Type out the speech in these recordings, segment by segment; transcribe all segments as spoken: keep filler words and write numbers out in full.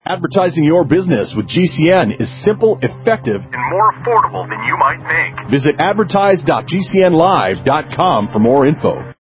Advertising your business with G C N is simple, effective, and more affordable than you might think. Visit advertise dot g c n live dot com for more info.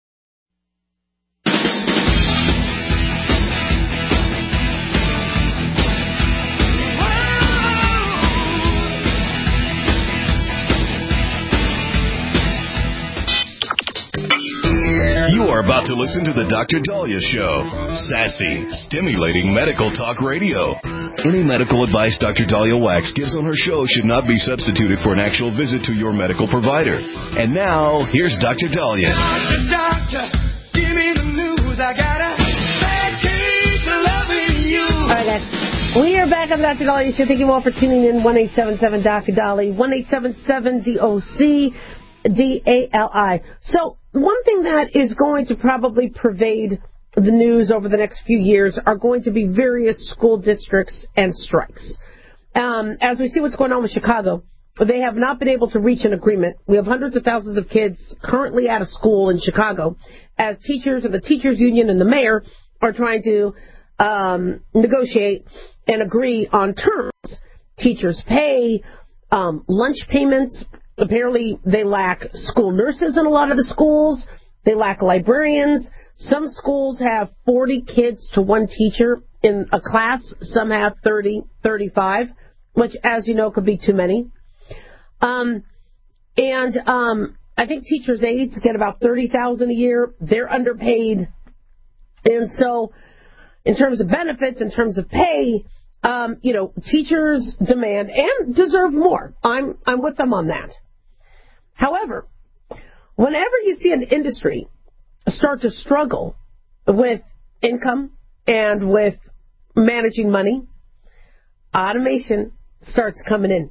You are about to listen to the Doctor Dahlia Show. Sassy, stimulating medical talk radio. Any medical advice Doctor Dahlia Wax gives on her show should not be substituted for an actual visit to your medical provider. And now, here's Doctor Dahlia. Doctor, doctor, give me the news. I got a bad case of loving you. All right, guys. We are back on the Doctor Dahlia Show. Thank you all for tuning in. one eight seven seven Doctor Dahlia. one eight seven seven D O C D A L I. So, one thing that is going to probably pervade the news over the next few years are going to be various school districts and strikes. Um, as we see what's going on with Chicago, they have not been able to reach an agreement. We have hundreds of thousands of kids currently out of school in Chicago as teachers and the teachers union and the mayor are trying to um, negotiate and agree on terms. Teachers' pay, um, lunch payments. Apparently, they lack school nurses in a lot of the schools. They lack librarians. Some schools have forty kids to one teacher in a class. Some have thirty, thirty-five, which, as you know, could be too many. Um, and um, I think teachers' aides get about thirty thousand dollars a year. They're underpaid. And so, in terms of benefits, in terms of pay, um, you know, teachers demand and deserve more. I'm I'm with them on that. However, whenever you see an industry start to struggle with income and with managing money, automation starts coming in.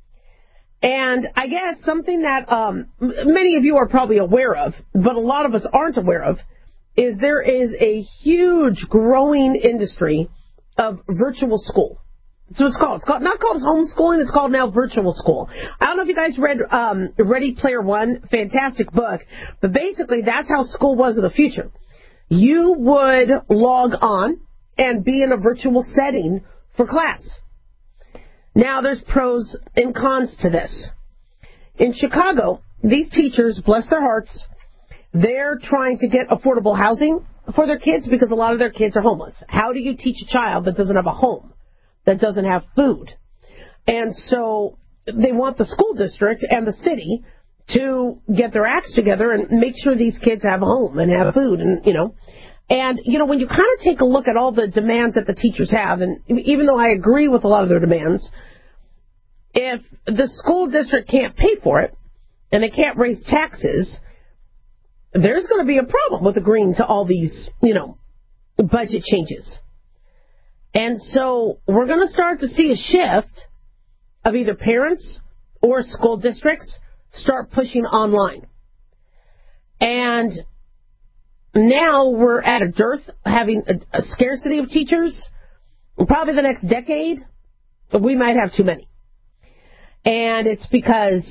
And I guess something that um, many of you are probably aware of, but a lot of us aren't aware of, is there is a huge growing industry of virtual school. So it's called. It's called not called homeschooling. It's called now virtual school. I don't know if you guys read um, Ready Player One, fantastic book, but basically that's how school was in the future. You would log on and be in a virtual setting for class. Now there's pros and cons to this. In Chicago, these teachers, bless their hearts, they're trying to get affordable housing for their kids because a lot of their kids are homeless. How do you teach a child that doesn't have a home, that doesn't have food? And so they want the school district and the city to get their acts together and make sure these kids have a home and have food and, you know. And, you know, when you kind of take a look at all the demands that the teachers have, and even though I agree with a lot of their demands, if the school district can't pay for it and they can't raise taxes, there's going to be a problem with agreeing to all these, you know, budget changes. And so we're going to start to see a shift of either parents or school districts start pushing online. And now we're at a dearth, having a, a scarcity of teachers. Probably the next decade, we might have too many. And it's because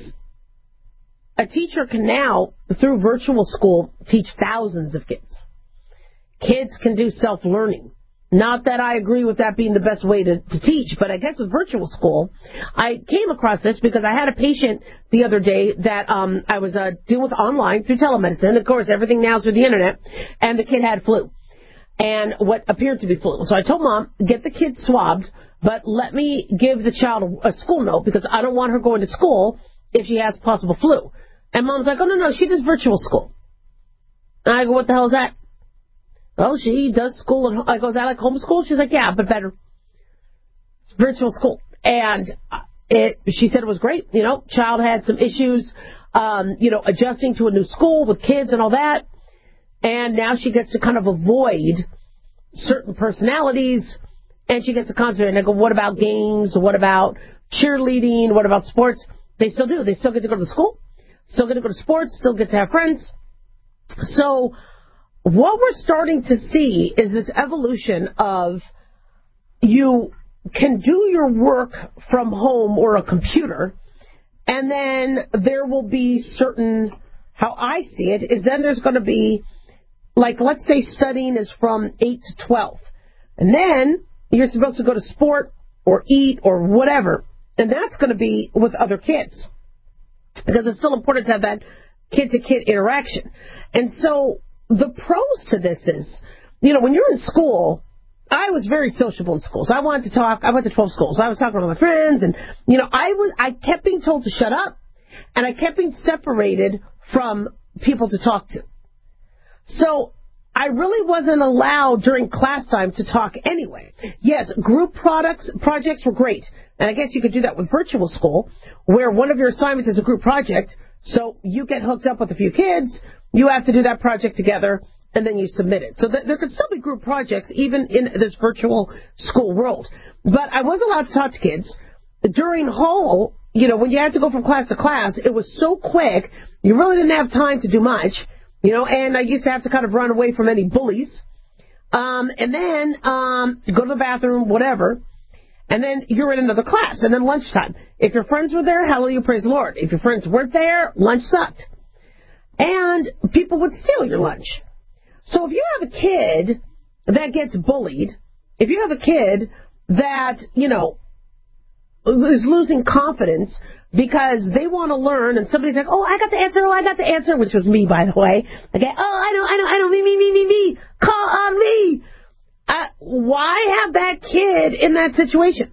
a teacher can now, through virtual school, teach thousands of kids. Kids can do self-learning. Not that I agree with that being the best way to, to teach, but I guess with virtual school, I came across this because I had a patient the other day that um, I was uh, dealing with online through telemedicine. Of course, everything now is through the internet, and the kid had flu, and what appeared to be flu. So I told mom, get the kid swabbed, but let me give the child a, a school note because I don't want her going to school if she has possible flu. And mom's like, oh, no, no, she does virtual school. And I go, what the hell is that? Oh, she does school. And I go, is that like homeschool? She's like, yeah, but better. It's virtual school. And it, she said it was great. You know, child had some issues, um, you know, adjusting to a new school with kids and all that. And now she gets to kind of avoid certain personalities, and she gets to concentrate. And I go, what about games? What about cheerleading? What about sports? They still do. They still get to go to school, still get to go to sports, still get to have friends. So what we're starting to see is this evolution of you can do your work from home or a computer, and then there will be certain, how I see it, is then there's going to be, like, let's say studying is from eight to twelve. And then you're supposed to go to sport or eat or whatever, and that's going to be with other kids because it's still important to have that kid-to-kid interaction. And so the pros to this is, you know, when you're in school, I was very sociable in schools. I wanted to talk. I went to twelve schools. I was talking to my friends, and, you know, I was I kept being told to shut up, and I kept being separated from people to talk to. So I really wasn't allowed during class time to talk anyway. Yes, group products projects were great, and I guess you could do that with virtual school, where one of your assignments is a group project, so you get hooked up with a few kids, you have to do that project together, and then you submit it. So th- there could still be group projects even in this virtual school world. But I was allowed to talk to kids. During Hall, you know, when you had to go from class to class, it was so quick, you really didn't have time to do much, you know, and I used to have to kind of run away from any bullies. Um, and then um, go to the bathroom, whatever, and then you're in another class, and then lunchtime. If your friends were there, hallelujah, praise the Lord. If your friends weren't there, lunch sucked. And people would steal your lunch. So if you have a kid that gets bullied, if you have a kid that, you know, is losing confidence because they want to learn and somebody's like, oh, I got the answer, oh, I got the answer, which was me, by the way. Okay, oh, I know, I know, I know, me, me, me, me, me, call on me. Uh, why have that kid in that situation?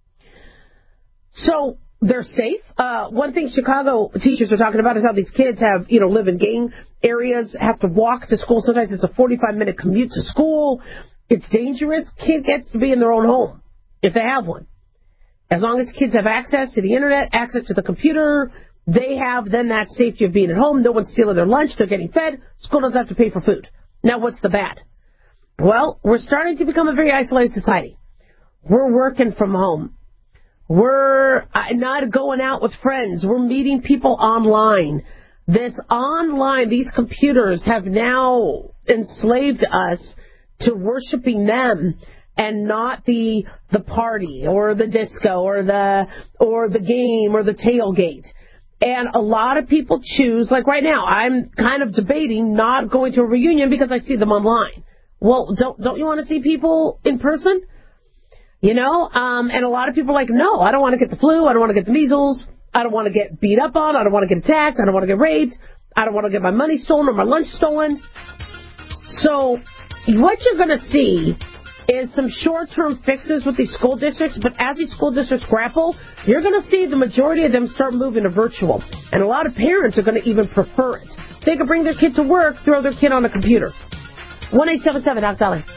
So they're safe. Uh, one thing Chicago teachers are talking about is how these kids have, you know, live in gang areas, have to walk to school. Sometimes it's a forty-five minute commute to school. It's dangerous. Kid gets to be in their own home if they have one. As long as kids have access to the internet, access to the computer, they have then that safety of being at home. No one's stealing their lunch. They're getting fed. School doesn't have to pay for food. Now, what's the bad? Well, we're starting to become a very isolated society. We're working from home. We're not going out with friends. We're meeting people online. This online, these computers have now enslaved us to worshiping them and not the the party or the disco or the or the game or the tailgate. And a lot of people choose, like right now, I'm kind of debating not going to a reunion because I see them online. Well, don't don't you want to see people in person? You know, um, and a lot of people are like, no, I don't want to get the flu. I don't want to get the measles. I don't want to get beat up on. I don't want to get attacked. I don't want to get raped. I don't want to get my money stolen or my lunch stolen. So what you're going to see is some short-term fixes with these school districts, but as these school districts grapple, you're going to see the majority of them start moving to virtual. And a lot of parents are going to even prefer it. They can bring their kid to work, throw their kid on a computer. one eight seven seven, Doc Dolly.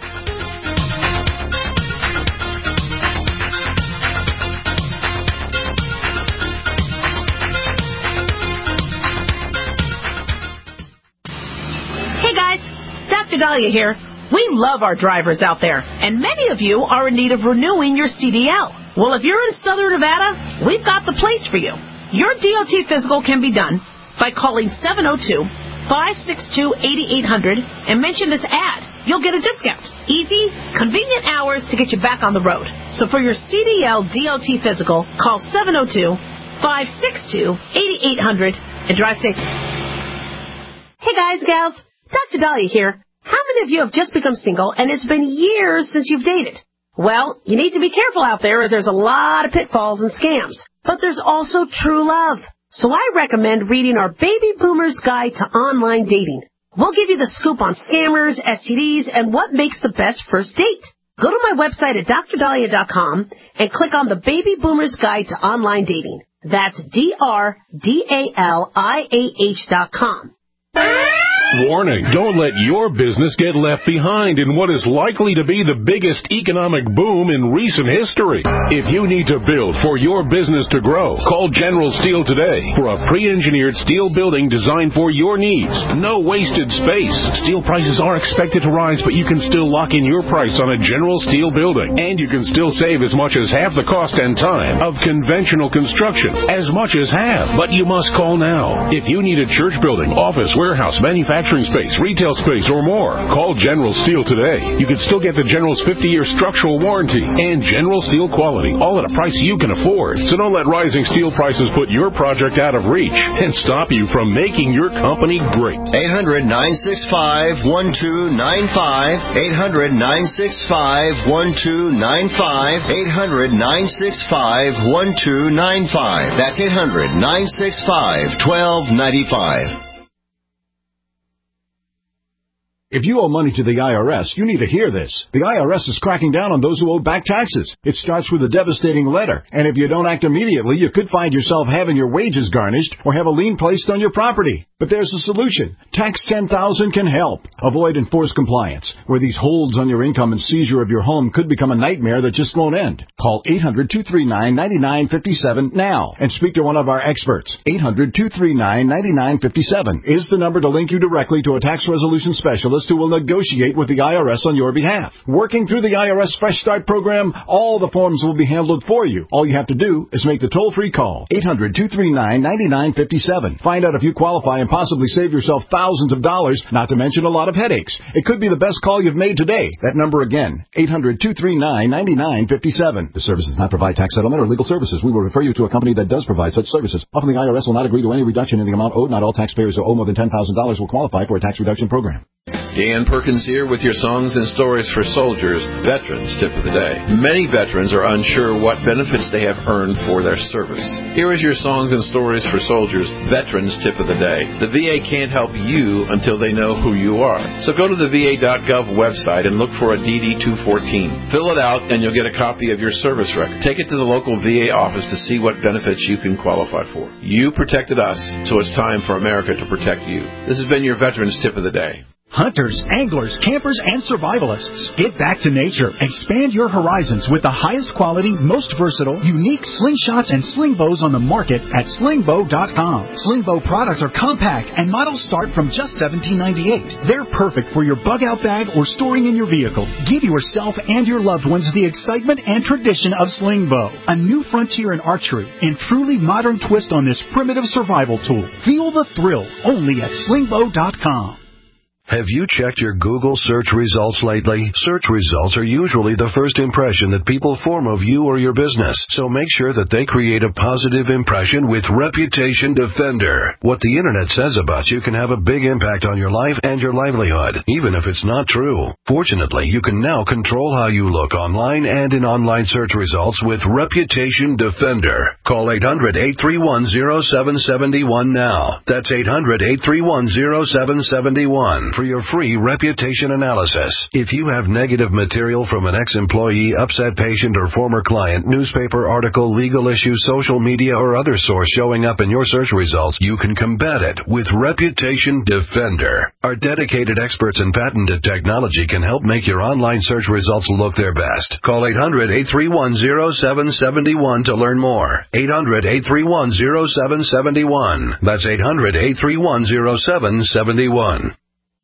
Doctor Dahlia here. We love our drivers out there, and many of you are in need of renewing your C D L. Well, if you're in Southern Nevada, we've got the place for you. Your D O T physical can be done by calling seven oh two, five six two, eight eight hundred and mention this ad. You'll get a discount. Easy, convenient hours to get you back on the road. So for your C D L D O T physical, call seven oh two, five six two, eight eight hundred and drive safe. Hey guys, gals, Doctor Dahlia here. How many of you have just become single and it's been years since you've dated? Well, you need to be careful out there as there's a lot of pitfalls and scams. But there's also true love. So I recommend reading our Baby Boomer's Guide to Online Dating. We'll give you the scoop on scammers, S T Ds, and what makes the best first date. Go to my website at dr dahlia dot com and click on the Baby Boomer's Guide to Online Dating. That's D R D A L I A H dot com. Warning, don't let your business get left behind in what is likely to be the biggest economic boom in recent history. If you need to build for your business to grow, call General Steel today for a pre-engineered steel building designed for your needs. No wasted space. Steel prices are expected to rise, but you can still lock in your price on a General Steel building. And you can still save as much as half the cost and time of conventional construction. As much as half. But you must call now. If you need a church building, office, warehouse, manufacturing, manufacturing space, retail space, or more. Call General Steel today. You can still get the General's fifty-year structural warranty and General Steel quality, all at a price you can afford. So don't let rising steel prices put your project out of reach and stop you from making your company great. eight hundred, nine six five, one two nine five. eight hundred, nine six five, one two nine five. eight hundred, nine six five, one two nine five. That's eight hundred, nine six five, one two nine five. If you owe money to the I R S, you need to hear this. The I R S is cracking down on those who owe back taxes. It starts with a devastating letter, and if you don't act immediately, you could find yourself having your wages garnished or have a lien placed on your property. But there's a solution. Tax ten thousand can help. Avoid enforced compliance, where these holds on your income and seizure of your home could become a nightmare that just won't end. Call eight hundred, two three nine, nine nine five seven now and speak to one of our experts. eight hundred, two three nine, nine nine five seven is the number to link you directly to a tax resolution specialist who will negotiate with the I R S on your behalf. Working through the I R S Fresh Start program, all the forms will be handled for you. All you have to do is make the toll-free call. eight hundred, two three nine, nine nine five seven. Find out if you qualify and possibly save yourself thousands of dollars, not to mention a lot of headaches. It could be the best call you've made today. That number again, eight hundred, two three nine, nine nine five seven. The service does not provide tax settlement or legal services. We will refer you to a company that does provide such services. Often the I R S will not agree to any reduction in the amount owed. Not all taxpayers who owe more than ten thousand dollars will qualify for a tax reduction program. Dan Perkins here with your Songs and Stories for Soldiers Veterans Tip of the Day. Many veterans are unsure what benefits they have earned for their service. Here is your Songs and Stories for Soldiers Veterans Tip of the Day. The V A can't help you until they know who you are. So go to the V A dot gov website and look for a D D two fourteen. Fill it out and you'll get a copy of your service record. Take it to the local V A office to see what benefits you can qualify for. You protected us, so it's time for America to protect you. This has been your Veterans Tip of the Day. Hunters, anglers, campers, and survivalists. Get back to nature. Expand your horizons with the highest quality, most versatile, unique slingshots and sling bows on the market at sling bow dot com. Sling bow products are compact and models start from just seventeen ninety-eight. They're perfect for your bug-out bag or storing in your vehicle. Give yourself and your loved ones the excitement and tradition of sling bow. A new frontier in archery and truly modern twist on this primitive survival tool. Feel the thrill only at sling bow dot com. Have you checked your Google search results lately? Search results are usually the first impression that people form of you or your business, so make sure that they create a positive impression with Reputation Defender. What the Internet says about you can have a big impact on your life and your livelihood, even if it's not true. Fortunately, you can now control how you look online and in online search results with Reputation Defender. Call eight hundred, eight three one, zero seven seven one now. That's eight hundred, eight three one, zero seven seven one. For your free reputation analysis. If you have negative material from an ex-employee, upset patient, or former client, newspaper article, legal issue, social media, or other source showing up in your search results, you can combat it with Reputation Defender. Our dedicated experts in patented technology can help make your online search results look their best. Call eight hundred, eight three one, zero seven seven one to learn more. eight hundred, eight three one, zero seven seven one. That's eight hundred, eight three one, zero seven seven one.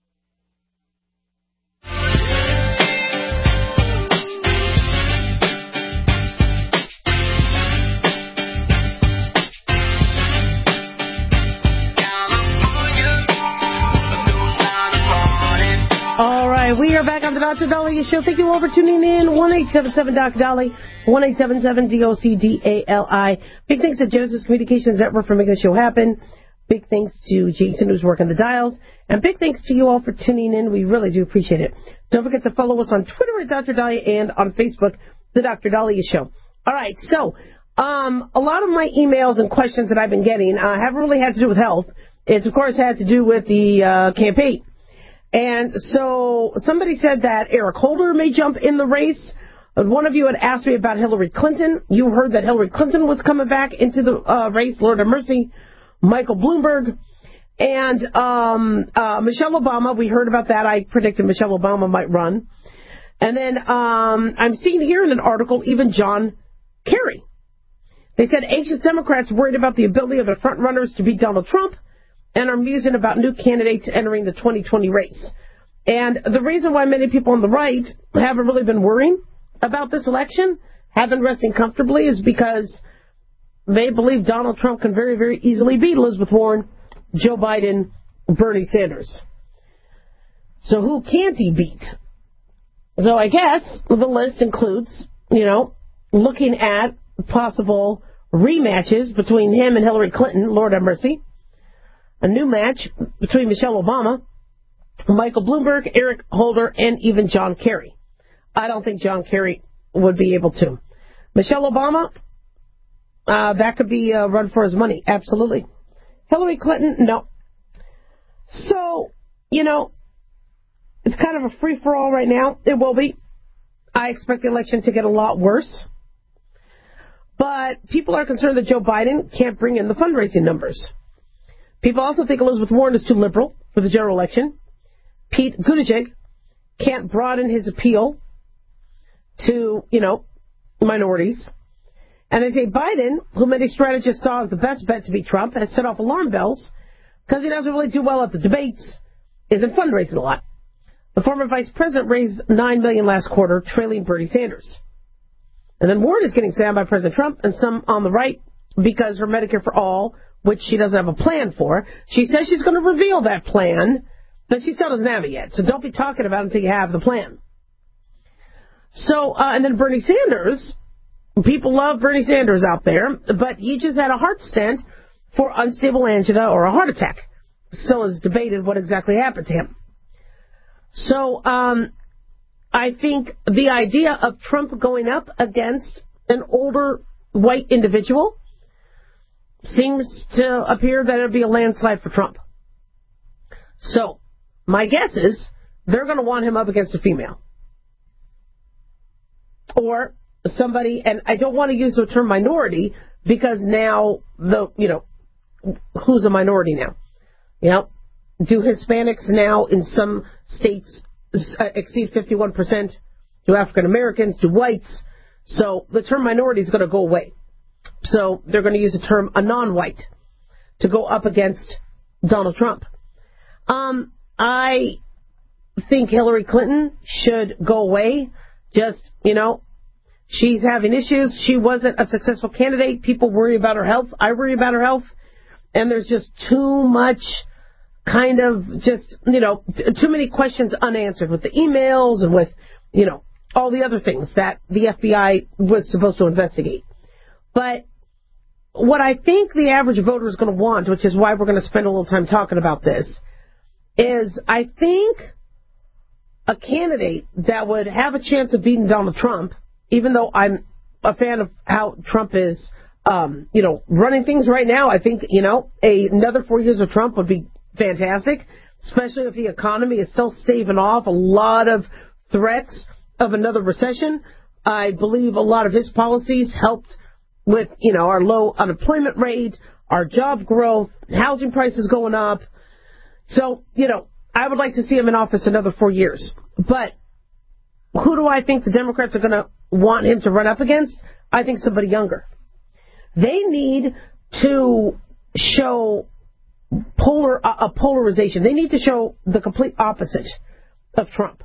We are back on the Doctor Dolly Show. Thank you all for tuning in. one eight seven seven Doctor Dolly, one eight seven seven D O C D A L I. Big thanks to Genesis Communications Network for making the show happen. Big thanks to Jason, who's working the dials. And big thanks to you all for tuning in. We really do appreciate it. Don't forget to follow us on Twitter at Doctor Dolly and on Facebook, The Doctor Dolly Show. All right, so um, a lot of my emails and questions that I've been getting uh, haven't really had to do with health. It's, of course, had to do with the uh, campaign. And so somebody said that Eric Holder may jump in the race. One of you had asked me about Hillary Clinton. You heard that Hillary Clinton was coming back into the uh, race. Lord have mercy. Michael Bloomberg. And um, uh, Michelle Obama, we heard about that. I predicted Michelle Obama might run. And then um, I'm seeing here in an article even John Kerry. They said anxious Democrats worried about the ability of the front runners to beat Donald Trump and are musing about new candidates entering the twenty twenty race. And the reason why many people on the right haven't really been worrying about this election, haven't resting comfortably, is because they believe Donald Trump can very, very easily beat Elizabeth Warren, Joe Biden, Bernie Sanders. So who can't he beat? So I guess the list includes, you know, looking at possible rematches between him and Hillary Clinton, Lord have mercy. A new match between Michelle Obama, Michael Bloomberg, Eric Holder, and even John Kerry. I don't think John Kerry would be able to. Michelle Obama, uh, that could be a run for his money, absolutely. Hillary Clinton, no. So, you know, it's kind of a free-for-all right now. It will be. I expect the election to get a lot worse. But people are concerned that Joe Biden can't bring in the fundraising numbers. People also think Elizabeth Warren is too liberal for the general election. Pete Buttigieg can't broaden his appeal to, you know, minorities. And they say Biden, who many strategists saw as the best bet to beat Trump, has set off alarm bells because he doesn't really do well at the debates, isn't fundraising a lot. The former vice president raised nine million dollars last quarter, trailing Bernie Sanders. And then Warren is getting slammed by President Trump and some on the right because her Medicare for All, which she doesn't have a plan for, she says she's going to reveal that plan, but she still doesn't have it yet. So don't be talking about it until you have the plan. So, uh, and then Bernie Sanders, people love Bernie Sanders out there, but he just had a heart stent for unstable angina or a heart attack. Still is debated what exactly happened to him. So, um, I think the idea of Trump going up against an older white individual seems to appear that it would be a landslide for Trump. So, my guess is they're going to want him up against a female. Or somebody, and I don't want to use the term minority because now, the you know, who's a minority now? You know, do Hispanics now in some states exceed fifty-one percent? Do African Americans? Do whites? So the term minority is going to go away. So they're going to use the term a non-white to go up against Donald Trump. Um, I think Hillary Clinton should go away. Just, you know, she's having issues. She wasn't a successful candidate. People worry about her health. I worry about her health. And there's just too much kind of just, you know, too many questions unanswered with the emails and with, you know, all the other things that the F B I was supposed to investigate. But what I think the average voter is going to want, which is why we're going to spend a little time talking about this, is I think a candidate that would have a chance of beating Donald Trump, even though I'm a fan of how Trump is, um, you know, running things right now. I think, you know, a, another four years of Trump would be fantastic, especially if the economy is still staving off a lot of threats of another recession. I believe a lot of his policies helped with, you know, our low unemployment rate, our job growth, housing prices going up. So, you know, I would like to see him in office another four years. But who do I think the Democrats are going to want him to run up against? I think somebody younger. They need to show polar a polarization. They need to show the complete opposite of Trump.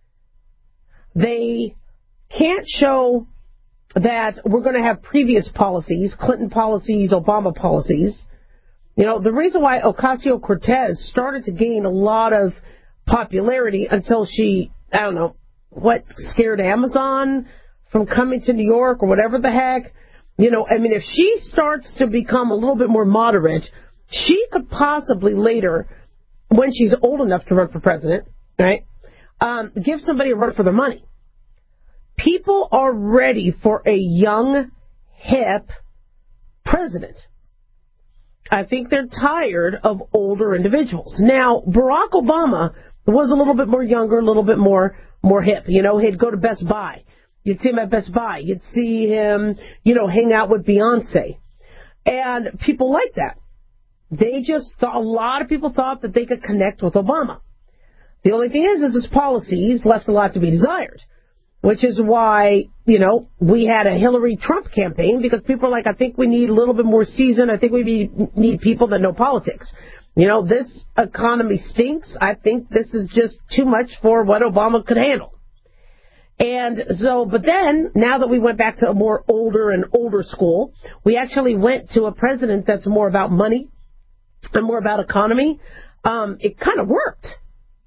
They can't show that we're going to have previous policies, Clinton policies, Obama policies. You know, the reason why Ocasio-Cortez started to gain a lot of popularity until she, I don't know, what, scared Amazon from coming to New York or whatever the heck. You know, I mean, if she starts to become a little bit more moderate, she could possibly later, when she's old enough to run for president, right, um, give somebody a run for their money. People are ready for a young, hip president. I think they're tired of older individuals. Now, Barack Obama was a little bit more younger, a little bit more more hip. You know, he'd go to Best Buy. You'd see him at Best Buy. You'd see him, you know, hang out with Beyonce. And people like that. They just thought, a lot of people thought that they could connect with Obama. The only thing is, is his policies left a lot to be desired. Which is why, you know, we had a Hillary Trump campaign, because people are like, I think we need a little bit more season. I think we need, need people that know politics. You know, this economy stinks. I think this is just too much for what Obama could handle. And so, but then, now that we went back to a more older and older school, we actually went to a president that's more about money and more about economy. Um, it kind of worked.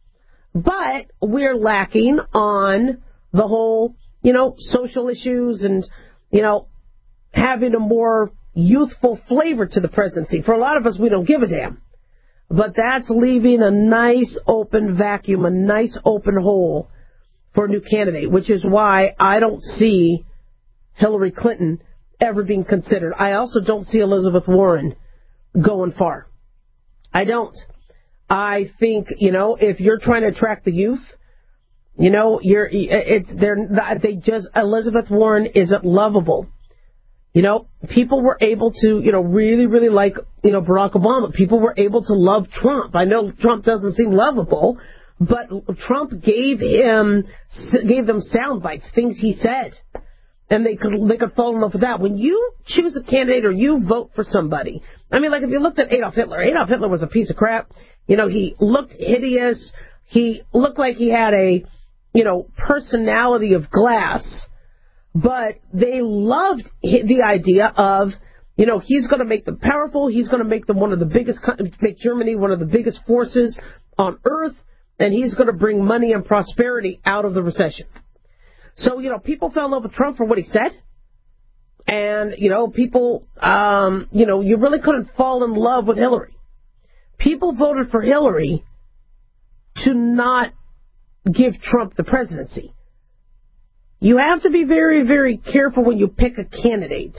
But we're lacking on the whole, you know, social issues and, you know, having a more youthful flavor to the presidency. For a lot of us, we don't give a damn. But that's leaving a nice open vacuum, a nice open hole for a new candidate, which is why I don't see Hillary Clinton ever being considered. I also don't see Elizabeth Warren going far. I don't. I think, you know, if you're trying to attract the youth, you know, you're it's they're they just Elizabeth Warren isn't lovable. You know, people were able to, you know, really, really like, you know, Barack Obama. People were able to love Trump. I know Trump doesn't seem lovable, but Trump gave him gave them sound bites, things he said, and they could they could fall in love with that. When you choose a candidate or you vote for somebody, I mean, like if you looked at Adolf Hitler, Adolf Hitler was a piece of crap. You know, he looked hideous. He looked like he had a, you know, personality of glass. But they loved the idea of, you know, he's going to make them powerful. He's going to make them one of the biggest, make Germany one of the biggest forces on earth. And he's going to bring money and prosperity out of the recession. So, you know, people fell in love with Trump for what he said. And, you know, people, um, you know, you really couldn't fall in love with Hillary. People voted for Hillary to not give Trump the presidency. You have to be very, very careful when you pick a candidate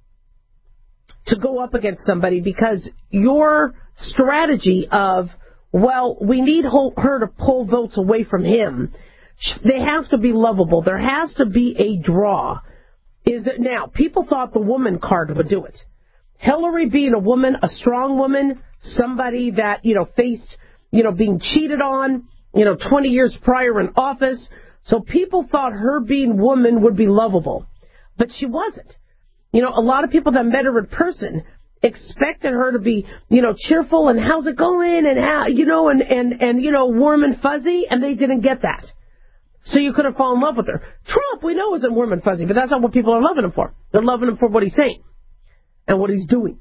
to go up against somebody, because your strategy of, well, we need her to pull votes away from him, they have to be lovable. There has to be a draw. Is that now, people thought the woman card would do it. Hillary being a woman, a strong woman, somebody that, you know, faced, you know, being cheated on, you know, twenty years prior in office. So people thought her being woman would be lovable. But she wasn't. You know, a lot of people that met her in person expected her to be, you know, cheerful and how's it going and how, you know, and, and, and, you know, warm and fuzzy, and they didn't get that. So you couldn't fall in love with her. Trump, we know, isn't warm and fuzzy, but that's not what people are loving him for. They're loving him for what he's saying and what he's doing.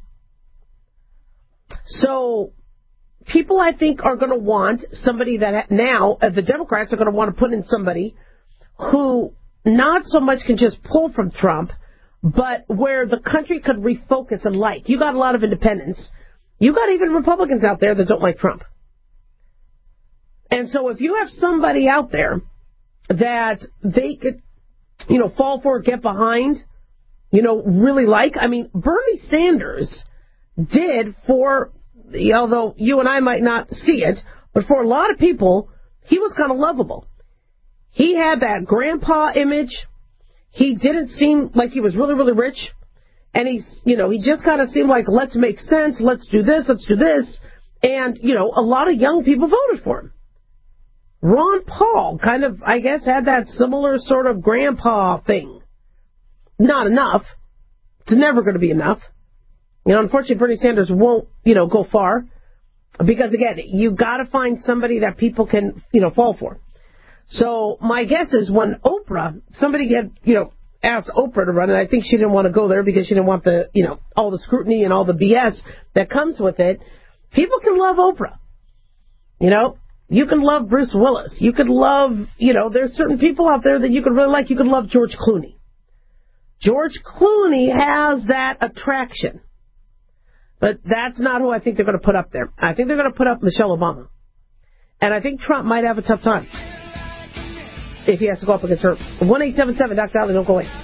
So people, I think, are going to want somebody that now, uh, the Democrats are going to want to put in somebody who not so much can just pull from Trump, but where the country could refocus and like. You got a lot of independents. You got even Republicans out there that don't like Trump. And so if you have somebody out there that they could, you know, fall for, get behind, you know, really like. I mean, Bernie Sanders did for, although you and I might not see it, but for a lot of people, he was kind of lovable. He had that grandpa image. He didn't seem like he was really, really rich. And he, you know, he just kind of seemed like, let's make sense, let's do this, let's do this. And, you know, a lot of young people voted for him. Ron Paul kind of, I guess, had that similar sort of grandpa thing. Not enough. It's never going to be enough. You know, unfortunately, Bernie Sanders won't, you know, go far. Because, again, you got to find somebody that people can, you know, fall for. So my guess is when Oprah, somebody had, you know, asked Oprah to run, and I think she didn't want to go there because she didn't want the, you know, all the scrutiny and all the B S that comes with it. People can love Oprah. You know, you can love Bruce Willis. You could love, you know, there's certain people out there that you could really like. You could love George Clooney. George Clooney has that attraction. But that's not who I think they're going to put up there. I think they're going to put up Michelle Obama. And I think Trump might have a tough time if he has to go up against her. one eight seven seven, Doctor Dolly, don't go away.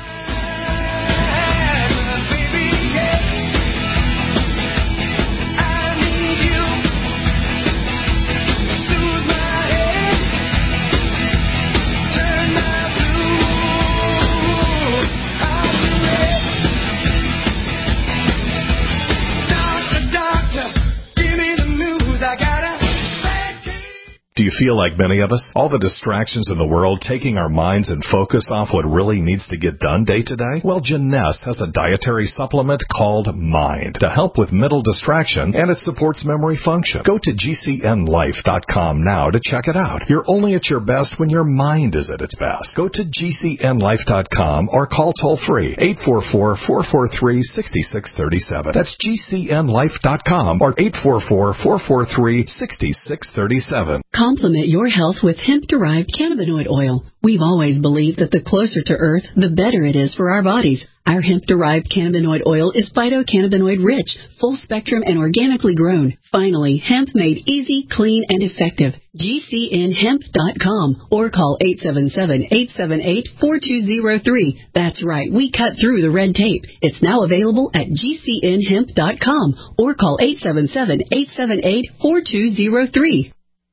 Do you feel like many of us? All the distractions in the world taking our minds and focus off what really needs to get done day to day? Well, Jeunesse has a dietary supplement called Mind to help with mental distraction, and it supports memory function. Go to G C N life dot com now to check it out. You're only at your best when your mind is at its best. Go to G C N life dot com or call toll-free eight four four, four four three, six six three seven. That's G C N life dot com or eight four four, four four three, six six three seven. Complex Supplement your health with hemp-derived cannabinoid oil. We've always believed that the closer to Earth, the better it is for our bodies. Our hemp-derived cannabinoid oil is phytocannabinoid rich, full spectrum, and organically grown. Finally, hemp made easy, clean, and effective. G C N hemp dot com or call eight seven seven, eight seven eight, four two zero three. That's right, we cut through the red tape. It's now available at G C N hemp dot com or call eight seven seven, eight seven eight, four two zero three.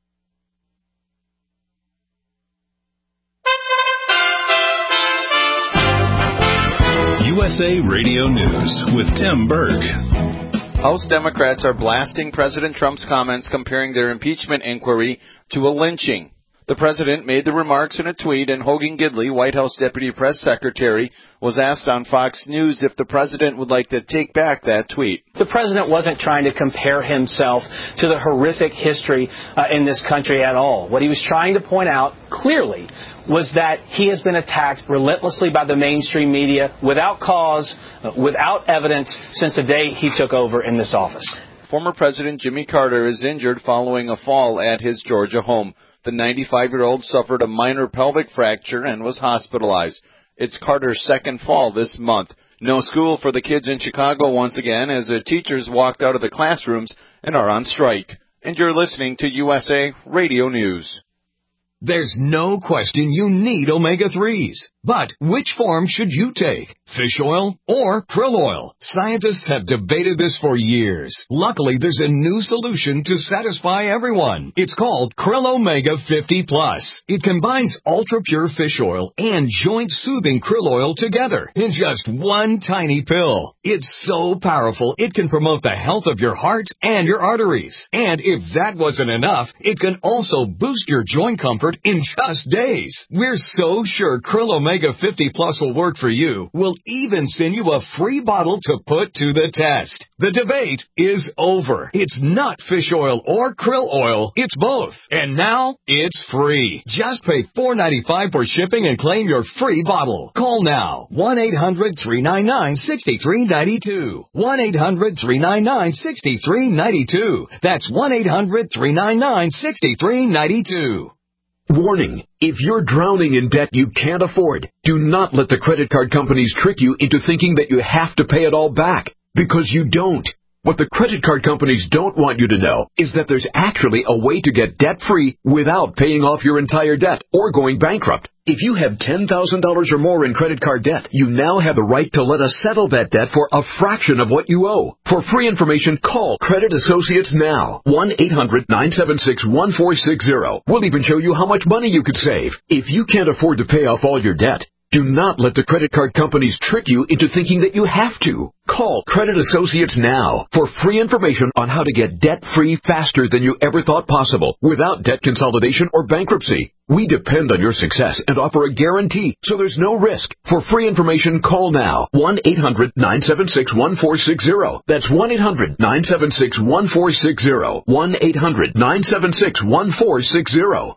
U S A Radio News with Tim Berg. House Democrats are blasting President Trump's comments comparing their impeachment inquiry to a lynching. The president made the remarks in a tweet, and Hogan Gidley, White House Deputy Press Secretary, was asked on Fox News if the president would like to take back that tweet. The president wasn't trying to compare himself to the horrific history uh, in this country at all. What he was trying to point out clearly was that he has been attacked relentlessly by the mainstream media without cause, uh, without evidence, since the day he took over in this office. Former President Jimmy Carter is injured following a fall at his Georgia home. The ninety-five-year-old suffered a minor pelvic fracture and was hospitalized. It's Carter's second fall this month. No school for the kids in Chicago once again as the teachers walked out of the classrooms and are on strike. And you're listening to U S A Radio News. There's no question you need omega threes. But which form should you take? Fish oil or krill oil? Scientists have debated this for years. Luckily, there's a new solution to satisfy everyone. It's called Krill Omega fifty plus. It combines ultra-pure fish oil and joint-soothing krill oil together in just one tiny pill. It's so powerful, it can promote the health of your heart and your arteries. And if that wasn't enough, it can also boost your joint comfort in just days. We're so sure Krill Omega fifty plus will work for you. We'll even send you a free bottle to put to the test. The debate is over. It's not fish oil or krill oil. It's both. And now it's free. Just pay four dollars and ninety-five cents for shipping and claim your free bottle. Call now. one eight hundred, three nine nine, six three nine two. one eight hundred, three nine nine, six three nine two. That's one eight hundred, three nine nine, six three nine two. Warning, if you're drowning in debt you can't afford, do not let the credit card companies trick you into thinking that you have to pay it all back, because you don't. What the credit card companies don't want you to know is that there's actually a way to get debt-free without paying off your entire debt or going bankrupt. If you have ten thousand dollars or more in credit card debt, you now have the right to let us settle that debt for a fraction of what you owe. For free information, call Credit Associates now. one eight hundred, nine seven six, one four six zero. We'll even show you how much money you could save. If you can't afford to pay off all your debt, do not let the credit card companies trick you into thinking that you have to. Call Credit Associates now for free information on how to get debt-free faster than you ever thought possible without debt consolidation or bankruptcy. We depend on your success and offer a guarantee, so there's no risk. For free information, call now. one eight hundred, nine seven six, one four six zero. That's one eight hundred, nine seven six, one four six zero. one eight hundred, nine seven six, one four six zero.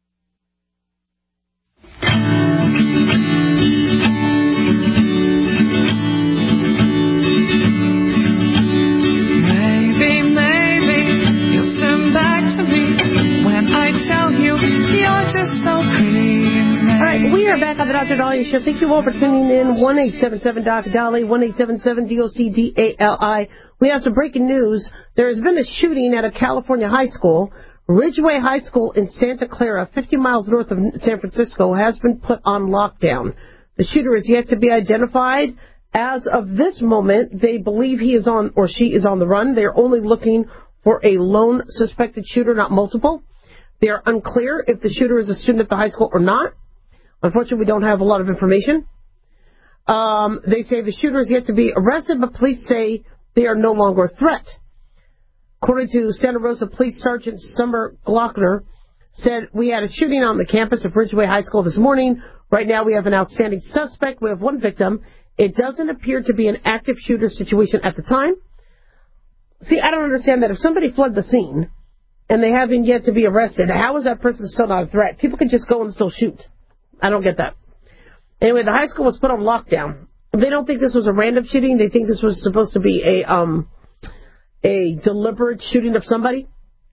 All right, we are back on the Doctor Dahlia Show. Thank you all for tuning in. one eight seven seven D O C D A L I, one eight seven seven D O C D A L I. We have some breaking news. There has been a shooting at a California high school. Ridgeway High School in Santa Clara, fifty miles north of San Francisco, has been put on lockdown. The shooter is yet to be identified. As of this moment, they believe he is on, or she is on the run. They're only looking for a lone suspected shooter, not multiple. They are unclear if the shooter is a student at the high school or not. Unfortunately, we don't have a lot of information. Um, they say the shooter is yet to be arrested, but police say they are no longer a threat. According to Santa Rosa Police Sergeant Summer Glockner, said, we had a shooting on the campus of Ridgeway High School this morning. Right now we have an outstanding suspect. We have one victim. It doesn't appear to be an active shooter situation at the time. See, I don't understand that. If somebody fled the scene and they haven't yet to be arrested, how is that person still not a threat? People can just go and still shoot. I don't get that. Anyway, the high school was put on lockdown. They don't think this was a random shooting. They think this was supposed to be a um, a deliberate shooting of somebody.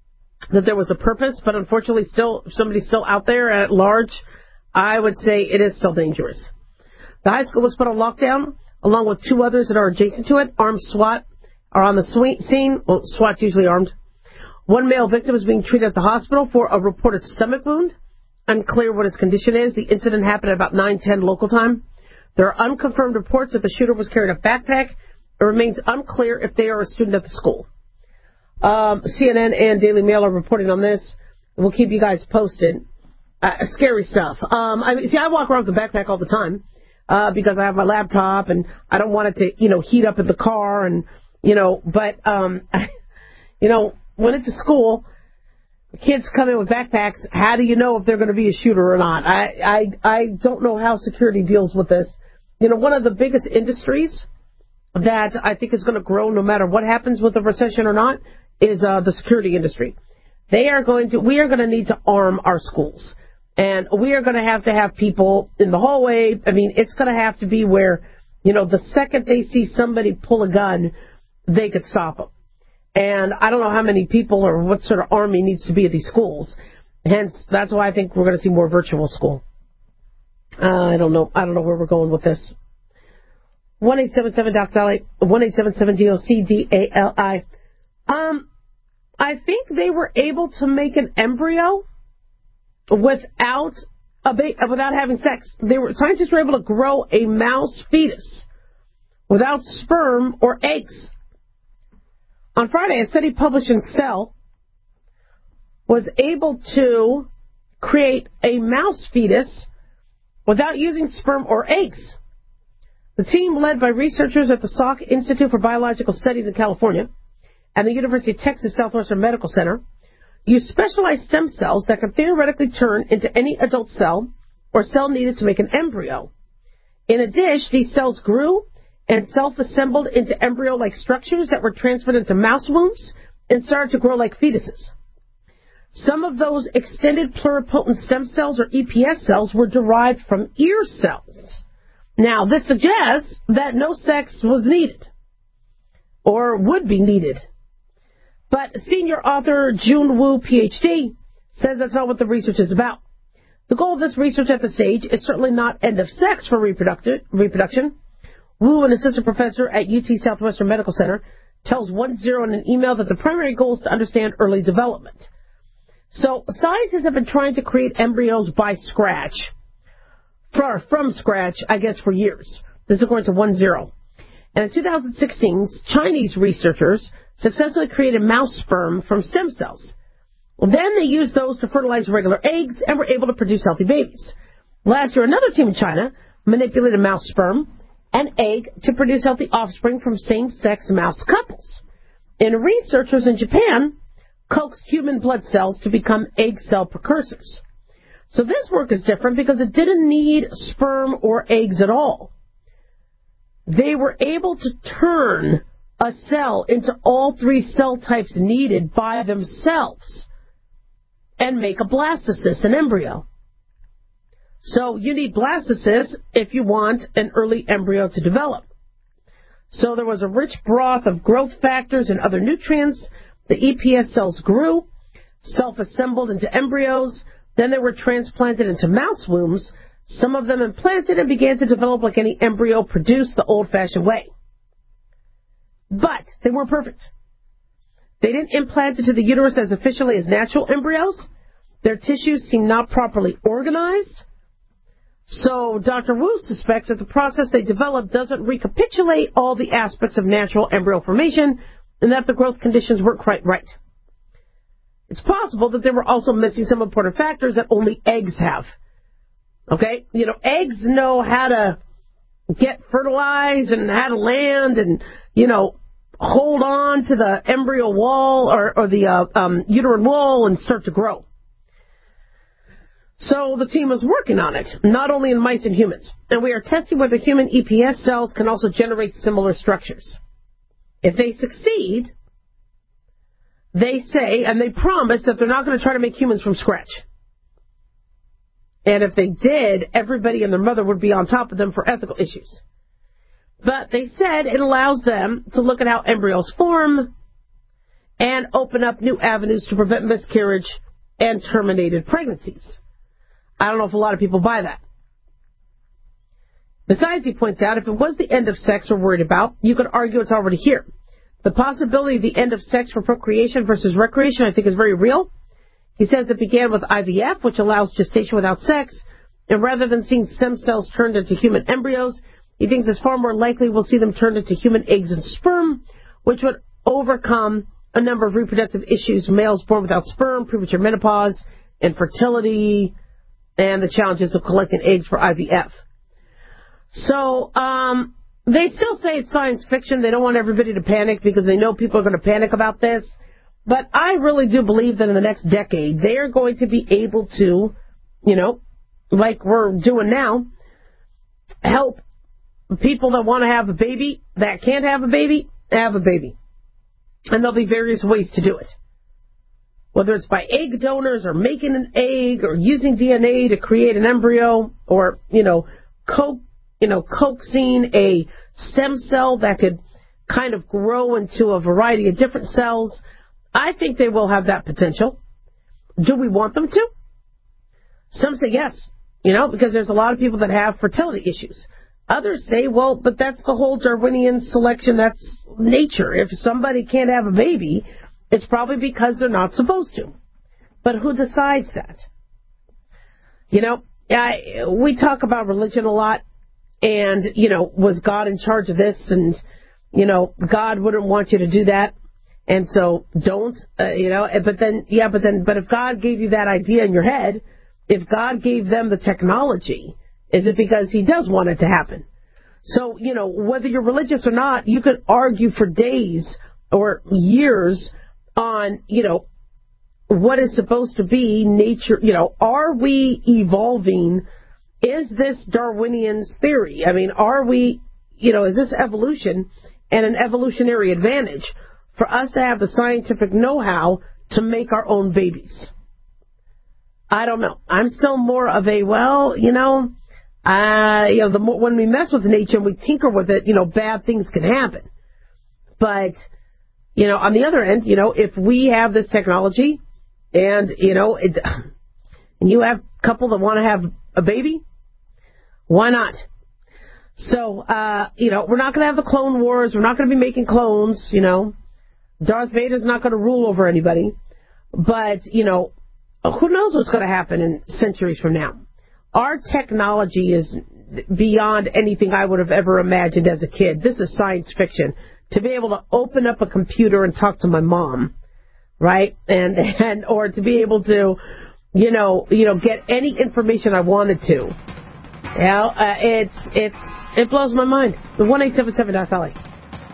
that there was a purpose, but unfortunately still somebody's still out there at large, I would say it is still dangerous. The high school was put on lockdown, along with two others that are adjacent to it. Armed SWAT are on the scene. Well, SWAT's usually armed. One male victim is being treated at the hospital for a reported stomach wound. Unclear what his condition is. The incident happened at about nine ten local time. There are unconfirmed reports that the shooter was carrying a backpack. It remains unclear if they are a student at the school. Um, C N N and Daily Mail are reporting on this. We'll keep you guys posted. Uh, scary stuff. Um, I mean, see, I walk around with a backpack all the time uh, because I have my laptop and I don't want it to, you know, heat up in the car and, you know, but, um, you know, when it's a school, kids come in with backpacks. How do you know if they're going to be a shooter or not? I, I, I don't know how security deals with this. You know, one of the biggest industries that I think is going to grow no matter what happens with the recession or not is uh, the security industry. They are going to, we are going to need to arm our schools. And we are going to have to have people in the hallway. I mean, it's going to have to be where, you know, the second they see somebody pull a gun, they could stop them. And I don't know how many people or what sort of army needs to be at these schools. Hence, that's why I think we're going to see more virtual school. Uh, I don't know. I don't know where we're going with this. one eight seven seven D O C D A L I, one eight seven seven D O C D A L I. Um, I think they were able to make an embryo without a ba- without having sex. They were scientists were able to grow a mouse fetus without sperm or eggs. On Friday, a study published in Cell was able to create a mouse fetus without using sperm or eggs. The team, led by researchers at the Salk Institute for Biological Studies in California and the University of Texas Southwestern Medical Center, used specialized stem cells that can theoretically turn into any adult cell or cell needed to make an embryo. In a dish, these cells grew and self-assembled into embryo-like structures that were transferred into mouse wombs and started to grow like fetuses. Some of those extended pluripotent stem cells, or E P S cells, were derived from ear cells. Now, this suggests that no sex was needed or would be needed. But senior author Jun Wu, P H D, says that's not what the research is about. The goal of this research at this stage is certainly not end of sex for reproduction. Wu, an assistant professor at U T Southwestern Medical Center, tells one zero in an email that the primary goal is to understand early development. So scientists have been trying to create embryos by scratch, for, from scratch, I guess, for years. This is according to one zero. And in two thousand sixteen, Chinese researchers successfully created mouse sperm from stem cells. Then they used those to fertilize regular eggs and were able to produce healthy babies. Last year, another team in China manipulated mouse sperm and egg to produce healthy offspring from same-sex mouse couples. And researchers in Japan coaxed human blood cells to become egg cell precursors. So this work is different because it didn't need sperm or eggs at all. They were able to turn a cell into all three cell types needed by themselves and make a blastocyst, an embryo. So you need blastocysts if you want an early embryo to develop. So there was a rich broth of growth factors and other nutrients. The E P S cells grew, self-assembled into embryos. Then they were transplanted into mouse wombs. Some of them implanted and began to develop like any embryo produced the old-fashioned way. But they weren't perfect. They didn't implant into the uterus as efficiently as natural embryos. Their tissues seemed not properly organized. So Doctor Wu suspects that the process they developed doesn't recapitulate all the aspects of natural embryo formation and that the growth conditions weren't quite right. It's possible that they were also missing some important factors that only eggs have. Okay? You know, eggs know how to get fertilized and how to land and, you know, hold on to the embryo wall or, or the uh, um, uterine wall and start to grow. So the team is working on it, not only in mice and humans. And we are testing whether human E P S cells can also generate similar structures. If they succeed, they say, and they promise that they're not going to try to make humans from scratch. And if they did, everybody and their mother would be on top of them for ethical issues. But they said it allows them to look at how embryos form and open up new avenues to prevent miscarriage and terminated pregnancies. I don't know if a lot of people buy that. Besides, he points out, if it was the end of sex we're worried about, you could argue it's already here. The possibility of the end of sex for procreation versus recreation, I think, is very real. He says it began with I V F, which allows gestation without sex, and rather than seeing stem cells turned into human embryos, he thinks it's far more likely we'll see them turned into human eggs and sperm, which would overcome a number of reproductive issues, males born without sperm, premature menopause, infertility, and the challenges of collecting eggs for I V F. So, um, they still say it's science fiction. They don't want everybody to panic because they know people are going to panic about this. But I really do believe that in the next decade, they are going to be able to, you know, like we're doing now, help people that want to have a baby, that can't have a baby, have a baby. And there'll be various ways to do it. Whether it's by egg donors or making an egg or using D N A to create an embryo or, you know, co- you know, coaxing a stem cell that could kind of grow into a variety of different cells. I think they will have that potential. Do we want them to? Some say yes, you know, because there's a lot of people that have fertility issues. Others say, well, but that's the whole Darwinian selection. That's nature. If somebody can't have a baby, it's probably because they're not supposed to. But who decides that? You know, I, we talk about religion a lot. And, you know, was God in charge of this? And, you know, God wouldn't want you to do that. And so don't, uh, you know, but then, yeah, but then, but if God gave you that idea in your head, if God gave them the technology, is it because he does want it to happen? So, you know, whether you're religious or not, you could argue for days or years on, you know, what is supposed to be nature. You know, are we evolving? Is this Darwinian's theory? I mean, are we, you know, is this evolution and an evolutionary advantage for us to have the scientific know-how to make our own babies? I don't know. I'm still more of a, well, you know, uh, you know, the more, when we mess with nature and we tinker with it, you know, bad things can happen. But, you know, on the other end, you know, if we have this technology and, you know, it, and you have a couple that want to have a baby, why not? So, uh, you know, we're not going to have the clone wars. We're not going to be making clones, you know. Darth Vader's not going to rule over anybody. But, you know, who knows what's going to happen in centuries from now. Our technology is beyond anything I would have ever imagined as a kid. This is science fiction. To be able to open up a computer and talk to my mom, right? And, and or to be able to, you know, you know, get any information I wanted to. Yeah, uh, it's, it's, it blows my mind. The one eight seven seven dot L A.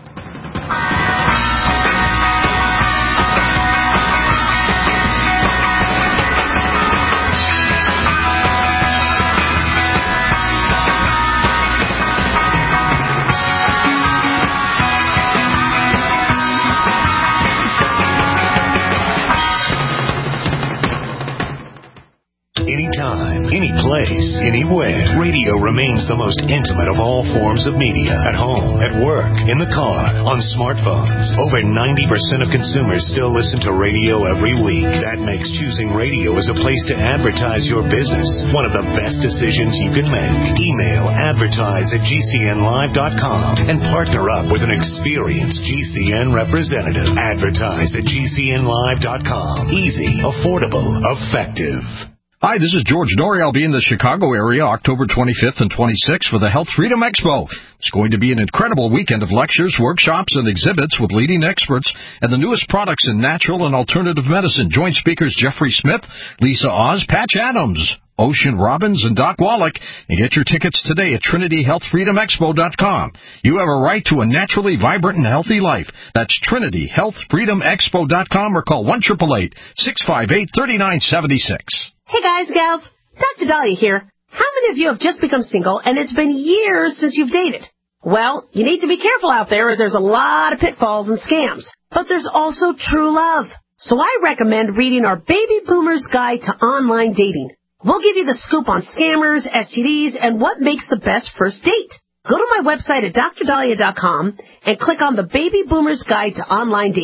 Anytime, any place, anywhere, radio remains the most intimate of all forms of media. At home, at work, in the car, on smartphones. Over ninety percent of consumers still listen to radio every week. That makes choosing radio as a place to advertise your business one of the best decisions you can make. Email advertise at G C N live dot com and partner up with an experienced G C N representative. Advertise at G C N live dot com. Easy, affordable, effective. Hi, this is George Norrie. I'll be in the Chicago area October twenty-fifth and twenty-sixth for the Health Freedom Expo. It's going to be an incredible weekend of lectures, workshops, and exhibits with leading experts and the newest products in natural and alternative medicine. Join speakers Jeffrey Smith, Lisa Oz, Patch Adams, Ocean Robbins, and Doc Wallach, and get your tickets today at Trinity Health Freedom Expo dot com. You have a right to a naturally vibrant and healthy life. That's Trinity Health Freedom Expo dot com or call one eight eight eight, six five eight, three nine seven six. Hey guys, gals, Doctor Dahlia here. How many of you have just become single and it's been years since you've dated? Well, you need to be careful out there as there's a lot of pitfalls and scams. But there's also true love. So I recommend reading our Baby Boomer's Guide to Online Dating. We'll give you the scoop on scammers, S T Ds, and what makes the best first date. Go to my website at Dr Dahlia dot com and click on the Baby Boomer's Guide to Online Dating.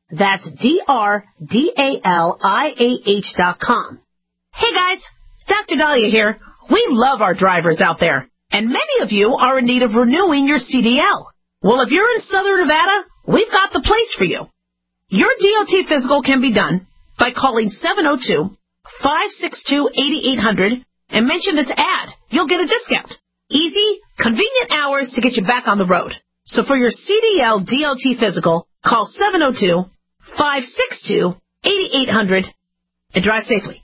That's D R D A L I A H dot com. Hey guys, Doctor Dahlia here. We love our drivers out there, and many of you are in need of renewing your C D L. Well, if you're in Southern Nevada, we've got the place for you. Your D O T physical can be done by calling seven oh two, five six two, eight eight hundred and mention this ad. You'll get a discount. Easy, convenient hours to get you back on the road. So for your C D L D O T physical, call seven oh two, five six two, eight eight hundred and drive safely.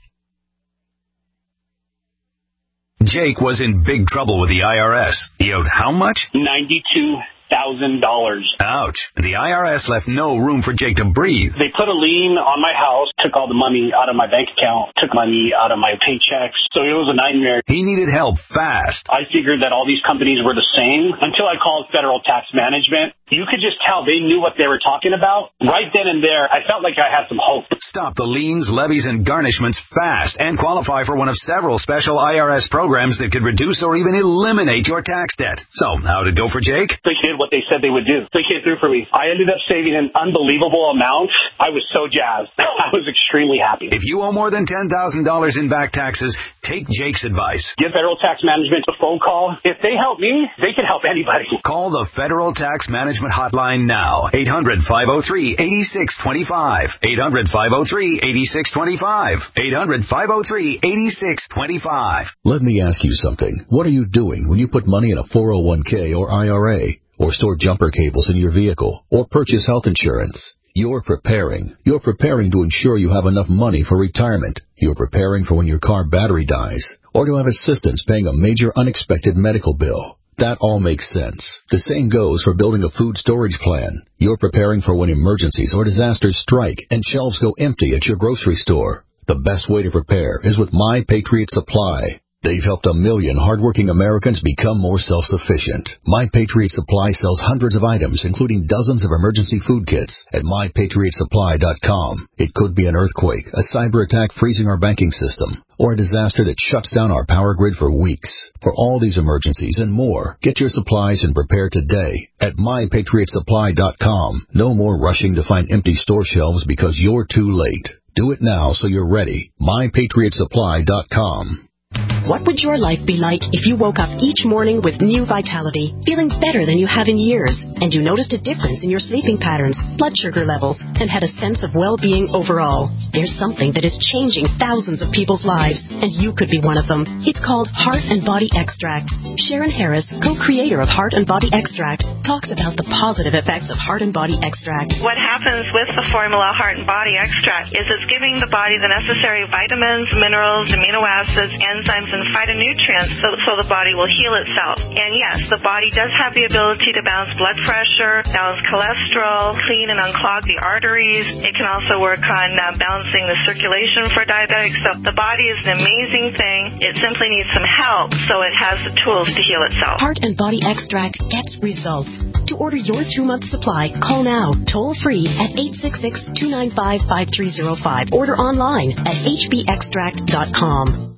Jake was in big trouble with the I R S. He owed how much? ninety-two thousand dollars. Ouch. The I R S left no room for Jake to breathe. They put a lien on my house, took all the money out of my bank account, took money out of my paychecks. So it was a nightmare. He needed help fast. I figured that all these companies were the same until I called Federal Tax Management. You could just tell they knew what they were talking about. Right then and there, I felt like I had some hope. Stop the liens, levies, and garnishments fast and qualify for one of several special I R S programs that could reduce or even eliminate your tax debt. So, how'd it go for Jake? They did what they said they would do. They came through for me. I ended up saving an unbelievable amount. I was so jazzed. I was extremely happy. If you owe more than ten thousand dollars in back taxes, take Jake's advice. Give Federal Tax Management a phone call. If they help me, they can help anybody. Call the Federal Tax Management hotline now. eight hundred, five oh three, eight six two five. eight hundred, five oh three, eight six two five. eight hundred, five oh three, eight six two five. Let me ask you something. What are you doing when you put money in a four oh one k or I R A, or store jumper cables in your vehicle, or purchase health insurance? You're preparing. You're preparing to ensure you have enough money for retirement. You're preparing for when your car battery dies, or to have assistance paying a major unexpected medical bill. That all makes sense. The same goes for building a food storage plan. You're preparing for when emergencies or disasters strike and shelves go empty at your grocery store. The best way to prepare is with My Patriot Supply. They've helped a million hardworking Americans become more self-sufficient. My Patriot Supply sells hundreds of items, including dozens of emergency food kits, at my patriot supply dot com. It could be an earthquake, a cyber attack freezing our banking system, or a disaster that shuts down our power grid for weeks. For all these emergencies and more, get your supplies and prepare today at my patriot supply dot com. No more rushing to find empty store shelves because you're too late. Do it now so you're ready. my patriot supply dot com. What would your life be like if you woke up each morning with new vitality, feeling better than you have in years, and you noticed a difference in your sleeping patterns, blood sugar levels, and had a sense of well-being overall? There's something that is changing thousands of people's lives, and you could be one of them. It's called Heart and Body Extract. Sharon Harris, co-creator of Heart and Body Extract, talks about the positive effects of Heart and Body Extract. What happens with the formula Heart and Body Extract is it's giving the body the necessary vitamins, minerals, amino acids, enzymes, and phytonutrients so, so the body will heal itself. And yes, the body does have the ability to balance blood pressure, balance cholesterol, clean and unclog the arteries. It can also work on uh, balancing the circulation for diabetics. So the body is an amazing thing. It simply needs some help, so it has the tools to heal itself. Heart and Body Extract gets results. To order your two-month supply, call now, toll-free at eight six six, two nine five, five three zero five. Order online at h b extract dot com.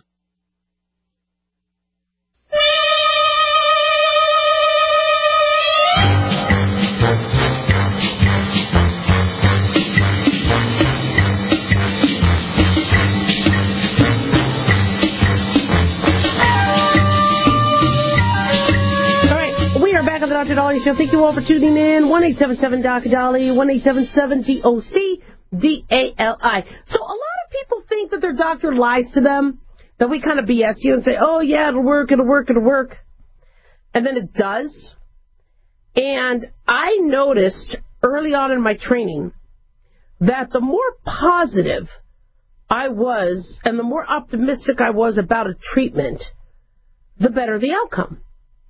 Doctor Dolly Show. Thank you all for tuning in. one eight seven seven Doctor Dolly, one eight seven seven D O C D A L I. So a lot of people think that their doctor lies to them, that we kind of B S you and say, oh, yeah, it'll work, it'll work, it'll work. And then it does. And I noticed early on in my training that the more positive I was and the more optimistic I was about a treatment, the better the outcome.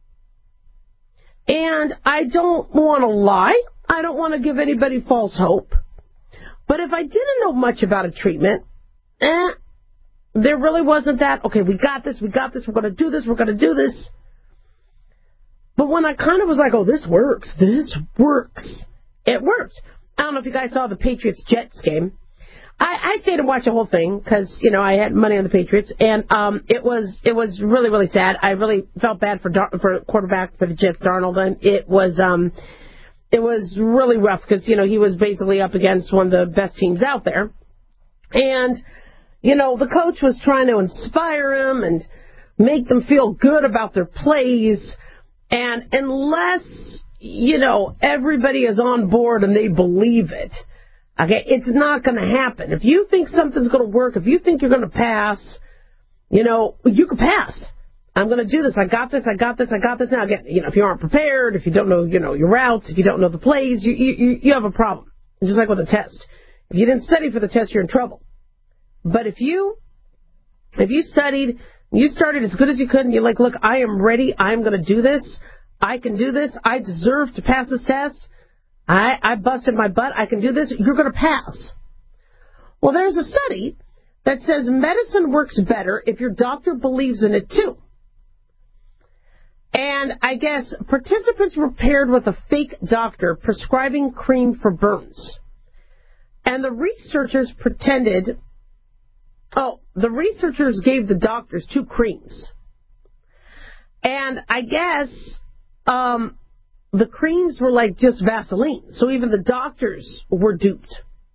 And I don't want to lie. I don't want to give anybody false hope. But if I didn't know much about a treatment, eh, there really wasn't that, okay, we got this, we got this, we're going to do this, we're going to do this. But when I kind of was like, oh, this works, this works, it works. I don't know if you guys saw the Patriots-Jets game. I, I stayed and watched the whole thing because, you know, I had money on the Patriots, and um, it was it was really, really sad. I really felt bad for Dar- for quarterback for the Jets, Darnold, and it was, um, it was really rough because, you know, he was basically up against one of the best teams out there. And, you know, the coach was trying to inspire him and make them feel good about their plays. And unless, you know, everybody is on board and they believe it, okay, it's not going to happen. If you think something's going to work, if you think you're going to pass, you know, you can pass. I'm going to do this. I got this. I got this. I got this. Now, again, you know, if you aren't prepared, if you don't know, you know, your routes, if you don't know the plays, you you you have a problem. Just like with a test. If you didn't study for the test, you're in trouble. But if you if you studied, you started as good as you could, and you're like, look, I am ready. I'm going to do this. I can do this. I deserve to pass this test. I I busted my butt. I can do this. You're going to pass. Well, there's a study that says medicine works better if your doctor believes in it too. And I guess participants were paired with a fake doctor prescribing cream for burns. And the researchers pretended, oh, the researchers gave the doctors two creams. And I guess um, the creams were like just Vaseline. So even the doctors were duped.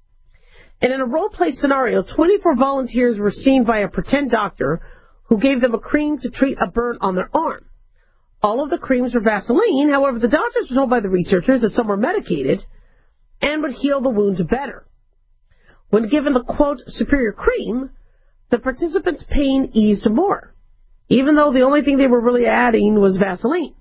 And in a role-play scenario, twenty-four volunteers were seen by a pretend doctor who gave them a cream to treat a burn on their arm. All of the creams were Vaseline. However, the doctors were told by the researchers that some were medicated and would heal the wound better. When given the, quote, superior cream, the participants' pain eased more, even though the only thing they were really adding was Vaseline.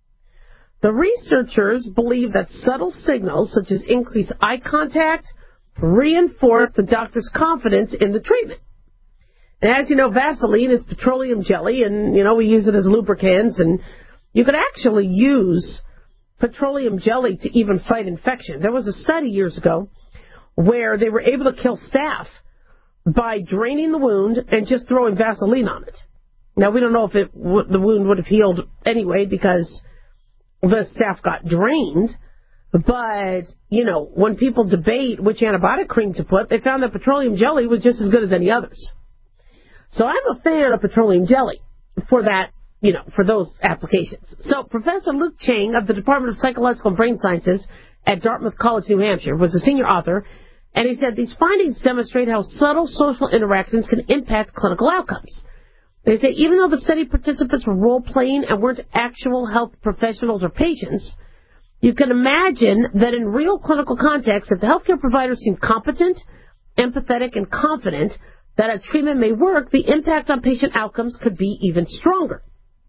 The researchers believe that subtle signals, such as increased eye contact, reinforce the doctor's confidence in the treatment. And as you know, Vaseline is petroleum jelly, and, you know, we use it as lubricants, and you could actually use petroleum jelly to even fight infection. There was a study years ago where they were able to kill staph by draining the wound and just throwing Vaseline on it. Now, we don't know if it w- the wound would have healed anyway because the staph got drained. But, you know, when people debate which antibiotic cream to put, they found that petroleum jelly was just as good as any others. So I'm a fan of petroleum jelly for that, you know, for those applications. So Professor Luke Chang of the Department of Psychological and Brain Sciences at Dartmouth College, New Hampshire, was the senior author, and he said these findings demonstrate how subtle social interactions can impact clinical outcomes. They say even though the study participants were role-playing and weren't actual health professionals or patients, you can imagine that in real clinical context, if the healthcare providers seem competent, empathetic, and confident that a treatment may work, the impact on patient outcomes could be even stronger.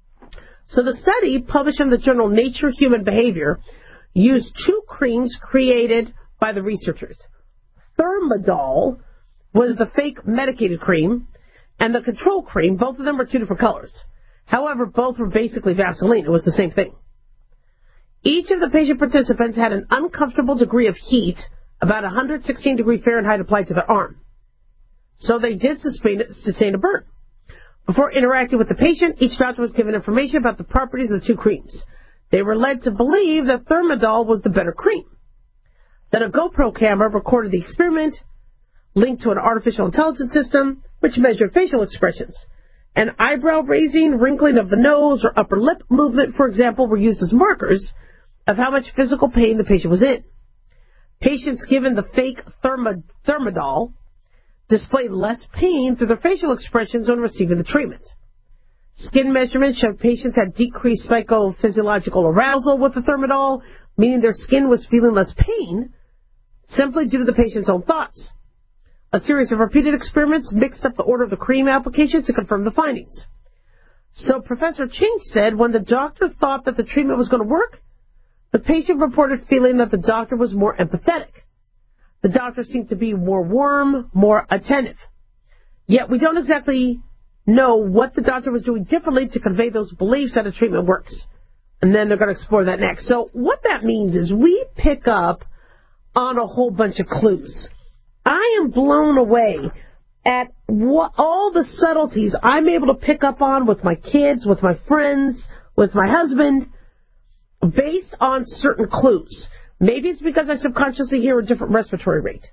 So the study, published in the journal Nature Human Behavior, used two creams created by the researchers. Thermadol was the fake medicated cream, and the control cream, both of them were two different colors. However, both were basically Vaseline. It was the same thing. Each of the patient participants had an uncomfortable degree of heat, about one hundred sixteen degrees Fahrenheit, applied to their arm. So they did sustain, sustain a burn. Before interacting with the patient, each doctor was given information about the properties of the two creams. They were led to believe that Thermadol was the better cream. Then a GoPro camera recorded the experiment, linked to an artificial intelligence system, which measured facial expressions. And eyebrow raising, wrinkling of the nose, or upper lip movement, for example, were used as markers of how much physical pain the patient was in. Patients given the fake therma, Thermadol displayed less pain through their facial expressions when receiving the treatment. Skin measurements showed patients had decreased psychophysiological arousal with the Thermadol, meaning their skin was feeling less pain simply due to the patient's own thoughts. A series of repeated experiments mixed up the order of the cream application to confirm the findings. So Professor Ching said when the doctor thought that the treatment was going to work, the patient reported feeling that the doctor was more empathetic. The doctor seemed to be more warm, more attentive. Yet we don't exactly know what the doctor was doing differently to convey those beliefs that a treatment works. And then they're going to explore that next. So what that means is we pick up on a whole bunch of clues. I am blown away at what, all the subtleties I'm able to pick up on with my kids, with my friends, with my husband, based on certain clues. Maybe it's because I subconsciously hear a different respiratory rate.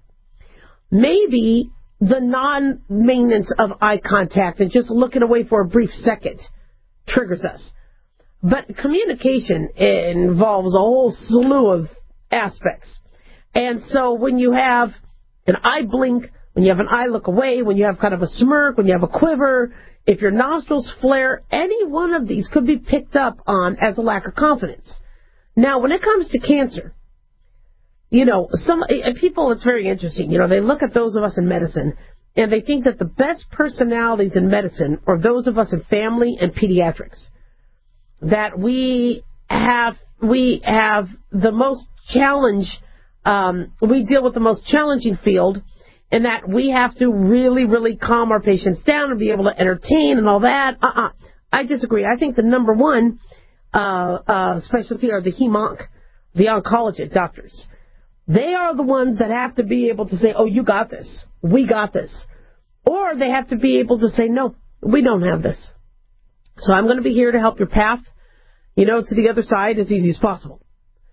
Maybe the non-maintenance of eye contact and just looking away for a brief second triggers us. But communication involves a whole slew of aspects. And so when you have an eye blink, when you have an eye look away, when you have kind of a smirk, when you have a quiver, if your nostrils flare, any one of these could be picked up on as a lack of confidence. Now, when it comes to cancer, you know, some people, it's very interesting. You know, they look at those of us in medicine, and they think that the best personalities in medicine are those of us in family and pediatrics. That we have, we have the most challenge, um, we deal with the most challenging field, and that we have to really, really calm our patients down and be able to entertain and all that. Uh-uh. I disagree. I think the number one uh, uh, specialty are the hemonc, the oncologist doctors. They are the ones that have to be able to say, oh, you got this. We got this. Or they have to be able to say, no, we don't have this. So I'm going to be here to help your path, you know, to the other side as easy as possible.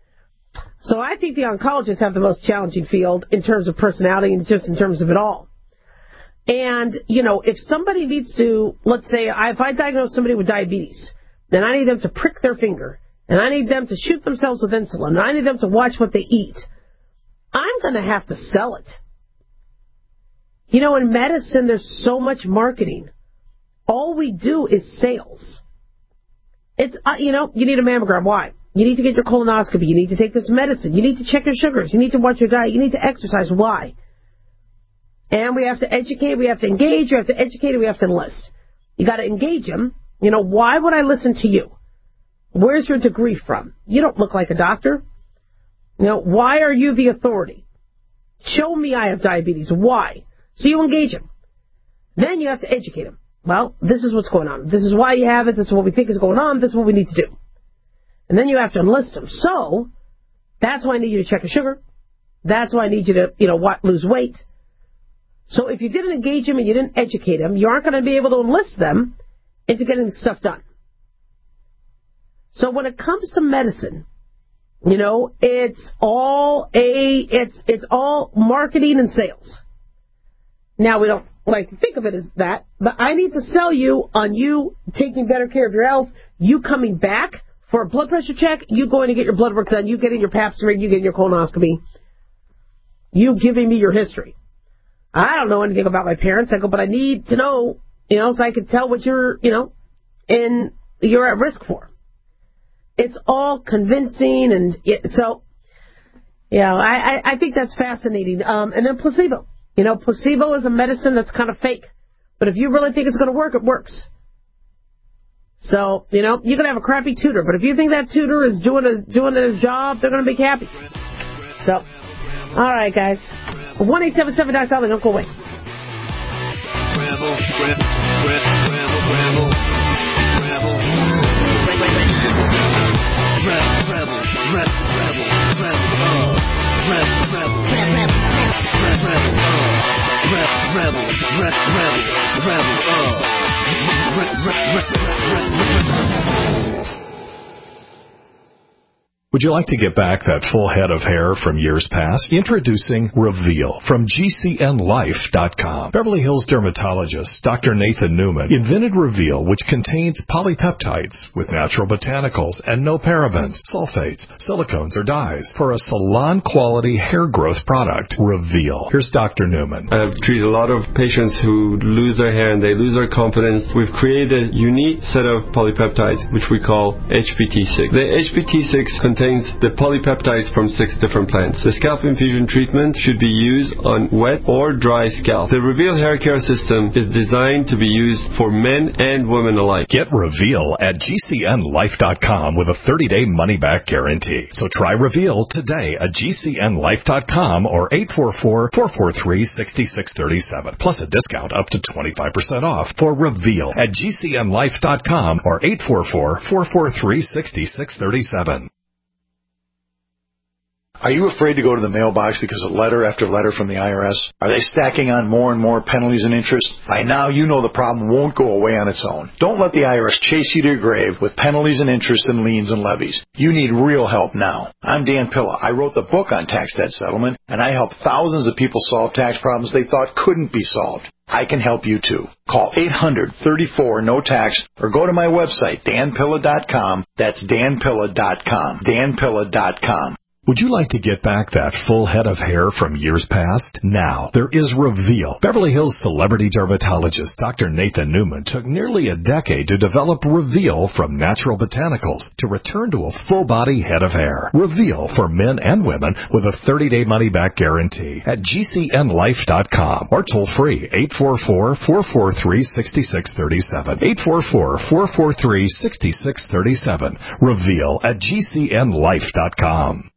So I think the oncologists have the most challenging field in terms of personality and just in terms of it all. And, you know, if somebody needs to, let's say, if I diagnose somebody with diabetes, then I need them to prick their finger, and I need them to shoot themselves with insulin, and I need them to watch what they eat, I'm going to have to sell it. You know, in medicine, there's so much marketing. All we do is sales. It's, uh, you know, you need a mammogram. Why? You need to get your colonoscopy. You need to take this medicine. You need to check your sugars. You need to watch your diet. You need to exercise. Why? And we have to educate. We have to engage. We have to educate. And we have to enlist. You got to engage them. You know, why would I listen to you? Where's your degree from? You don't look like a doctor. You know, why are you the authority? Show me I have diabetes. Why? So you engage them. Then you have to educate them. Well, this is what's going on. This is why you have it. This is what we think is going on. This is what we need to do. And then you have to enlist them. So that's why I need you to check your sugar. That's why I need you to, you know, lose weight. So if you didn't engage them and you didn't educate them, you aren't going to be able to enlist them into getting stuff done. So when it comes to medicine, you know, it's all a, it's, it's all marketing and sales. Now, we don't like to think of it as that, but I need to sell you on you taking better care of your health, you coming back for a blood pressure check, you going to get your blood work done, you getting your pap smear, you getting your colonoscopy, you giving me your history. I don't know anything about my parents. I go, but I need to know, you know, so I can tell what you're, you know, and you're at risk for. It's all convincing, and it, so, yeah, I, I, I think that's fascinating. Um, and then placebo. You know, placebo is a medicine that's kind of fake. But if you really think it's going to work, it works. So, you know, you can have a crappy tutor, but if you think that tutor is doing a, doing his job, they're going to be happy. So, all right, guys. one eight seven seven dot com, don't go away. Would you like to get back that full head of hair from years past? Introducing Reveal from G C N life dot com. Beverly Hills dermatologist Doctor Nathan Newman invented Reveal, which contains polypeptides with natural botanicals and no parabens, sulfates, silicones, or dyes for a salon-quality hair growth product. Reveal. Here's Doctor Newman. I've treated a lot of patients who lose their hair and they lose their confidence. We've created a unique set of polypeptides, which we call H P T six. The H P T six contains the polypeptides from six different plants. The scalp infusion treatment should be used on wet or dry scalp. The Reveal hair care system is designed to be used for men and women alike. Get Reveal at G C N life dot com with a thirty-day money-back guarantee. So try Reveal today at G C N life dot com or eight four four, four four three, six six three seven. Plus a discount up to twenty-five percent off for Reveal at G C N life dot com or eight four four, four four three, six six three seven. Are you afraid to go to the mailbox because of letter after letter from the I R S? Are they stacking on more and more penalties and interest? By now, you know the problem won't go away on its own. Don't let the I R S chase you to your grave with penalties and interest and liens and levies. You need real help now. I'm Dan Pilla. I wrote the book on tax debt settlement, and I helped thousands of people solve tax problems they thought couldn't be solved. I can help you too. Call eight hundred, thirty-four, no tax or go to my website, dan pilla dot com. That's dan pilla dot com. dan pilla dot com. Would you like to get back that full head of hair from years past? Now, there is Reveal. Beverly Hills celebrity dermatologist Doctor Nathan Newman took nearly a decade to develop Reveal from natural botanicals to return to a full-body head of hair. Reveal for men and women with a thirty-day money-back guarantee at G C N life dot com or toll free eight four four, four four three, six six three seven. eight four four, four four three, six six three seven. Reveal at G C N life dot com.